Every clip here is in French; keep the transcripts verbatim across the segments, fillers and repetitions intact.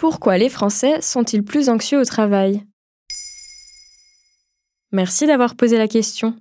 Pourquoi les Français sont-ils plus anxieux au travail ? Merci d'avoir posé la question.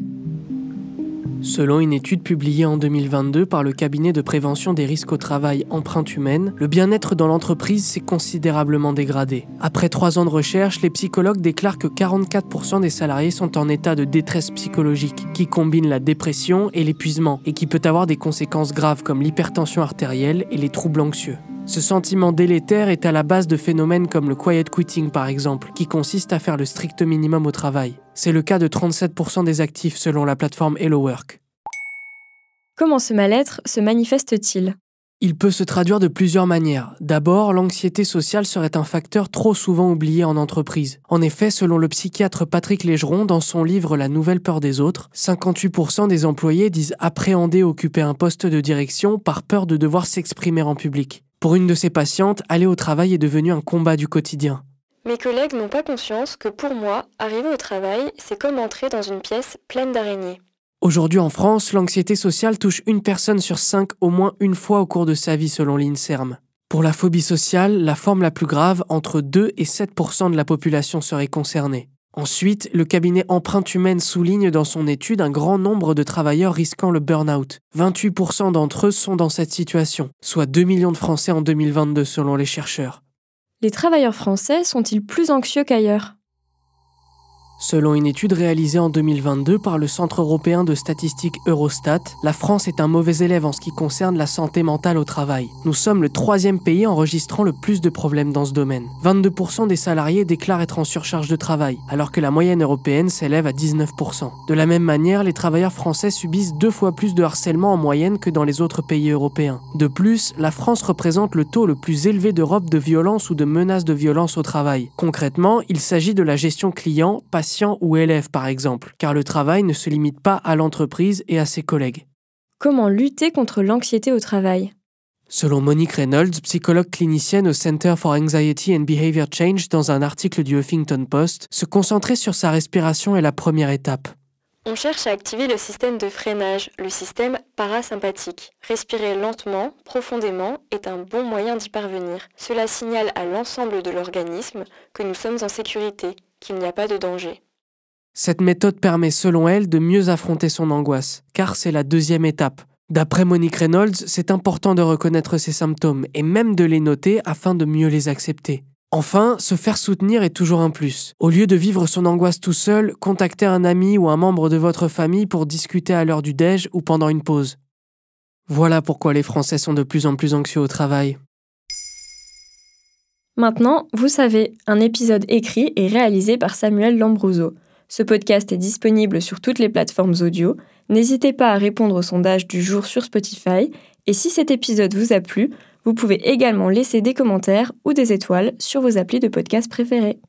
Selon une étude publiée en deux mille vingt-deux par le cabinet de prévention des risques au travail Empreinte Humaine, le bien-être dans l'entreprise s'est considérablement dégradé. Après trois ans de recherche, les psychologues déclarent que quarante-quatre pour cent des salariés sont en état de détresse psychologique, qui combine la dépression et l'épuisement, et qui peut avoir des conséquences graves comme l'hypertension artérielle et les troubles anxieux. Ce sentiment délétère est à la base de phénomènes comme le quiet quitting par exemple, qui consiste à faire le strict minimum au travail. C'est le cas de trente-sept pour cent des actifs selon la plateforme Hello Work. Comment ce mal-être se manifeste-t-il ? Il peut se traduire de plusieurs manières. D'abord, l'anxiété sociale serait un facteur trop souvent oublié en entreprise. En effet, selon le psychiatre Patrick Légeron, dans son livre La nouvelle peur des autres, cinquante-huit pour cent des employés disent appréhender occuper un poste de direction par peur de devoir s'exprimer en public. Pour une de ces patientes, aller au travail est devenu un combat du quotidien. Mes collègues n'ont pas conscience que pour moi, arriver au travail, c'est comme entrer dans une pièce pleine d'araignées. Aujourd'hui en France, l'anxiété sociale touche une personne sur cinq au moins une fois au cours de sa vie selon l'INSERM. Pour la phobie sociale, la forme la plus grave, entre deux et sept pour cent de la population serait concernée. Ensuite, le cabinet Empreinte Humaine souligne dans son étude un grand nombre de travailleurs risquant le burn-out. vingt-huit pour cent d'entre eux sont dans cette situation, soit deux millions de Français en deux mille vingt-deux selon les chercheurs. Les travailleurs français sont-ils plus anxieux qu'ailleurs ? Selon une étude réalisée en deux mille vingt-deux par le Centre européen de statistique Eurostat, la France est un mauvais élève en ce qui concerne la santé mentale au travail. Nous sommes le troisième pays enregistrant le plus de problèmes dans ce domaine. vingt-deux pour cent des salariés déclarent être en surcharge de travail, alors que la moyenne européenne s'élève à dix-neuf pour cent. De la même manière, les travailleurs français subissent deux fois plus de harcèlement en moyenne que dans les autres pays européens. De plus, la France représente le taux le plus élevé d'Europe de violence ou de menaces de violence au travail. Concrètement, il s'agit de la gestion client, patient ou élève par exemple, car le travail ne se limite pas à l'entreprise et à ses collègues. Comment lutter contre l'anxiété au travail ? Selon Monique Reynolds, psychologue clinicienne au Center for Anxiety and Behavior Change dans un article du Huffington Post, se concentrer sur sa respiration est la première étape. On cherche à activer le système de freinage, le système parasympathique. Respirer lentement, profondément, est un bon moyen d'y parvenir. Cela signale à l'ensemble de l'organisme que nous sommes en sécurité, qu'il n'y a pas de danger. Cette méthode permet selon elle de mieux affronter son angoisse, car c'est la deuxième étape. D'après Monique Reynolds, c'est important de reconnaître ces symptômes et même de les noter afin de mieux les accepter. Enfin, se faire soutenir est toujours un plus. Au lieu de vivre son angoisse tout seul, contactez un ami ou un membre de votre famille pour discuter à l'heure du déj ou pendant une pause. Voilà pourquoi les Français sont de plus en plus anxieux au travail. Maintenant, vous savez, un épisode écrit et réalisé par Samuel Lambrouzo. Ce podcast est disponible sur toutes les plateformes audio. N'hésitez pas à répondre au sondage du jour sur Spotify. Et si cet épisode vous a plu, vous pouvez également laisser des commentaires ou des étoiles sur vos applis de podcast préférés.